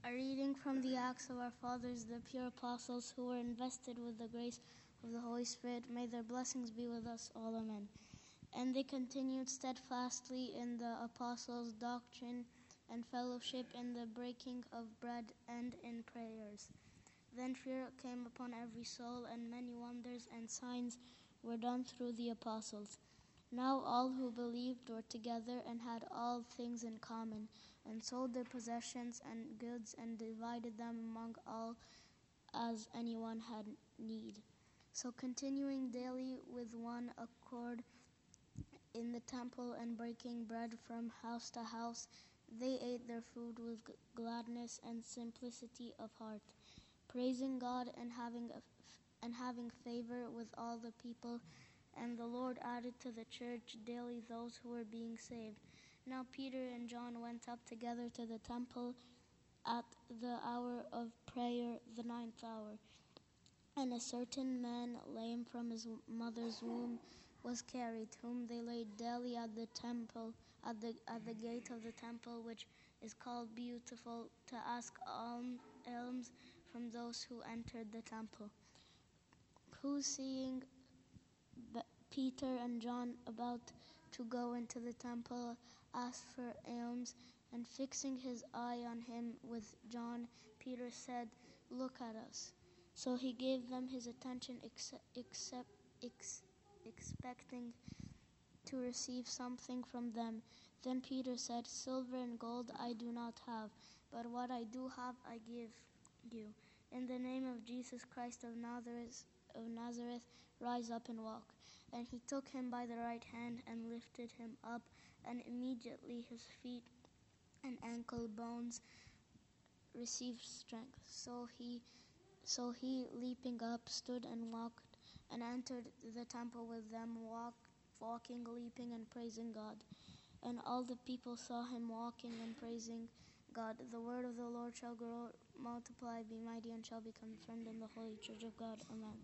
A reading from the Acts of our Fathers, the pure apostles who were invested with the grace of the Holy Spirit. May their blessings be with us all. Amen. And they continued steadfastly in the apostles' doctrine and fellowship, in the breaking of bread and in prayers. Then fear came upon every soul, and many wonders and signs were done through the apostles. Now all who believed were together and had all things in common, and sold their possessions and goods and divided them among all as anyone had need. So continuing daily with one accord in the temple and breaking bread from house to house, they ate their food with gladness and simplicity of heart, praising God and having favor with all the people. And the Lord added to the church daily those who were being saved. Now Peter and John went up together to the temple at the hour of prayer, the 9th hour. And a certain man, lame from his mother's womb, was carried, whom they laid daily at the temple, at the gate of the temple, which is called Beautiful, to ask alms from those who entered the temple. Who, seeing Peter and John about to go into the temple, asked for alms, and fixing his eye on him with John, Peter said, "Look at us." So he gave them his attention, expecting to receive something from them. Then Peter said, "Silver and gold I do not have, but what I do have I give you. In the name of Jesus Christ of Nazareth, rise up and walk." And he took him by the right hand and lifted him up, and immediately his feet and ankle bones received strength. So he, leaping up, stood and walked, and entered the temple with them, walking, leaping, and praising God. And all the people saw him walking and praising God. The word of the Lord shall grow, multiply, be mighty, and shall be confirmed in the holy church of God. Amen.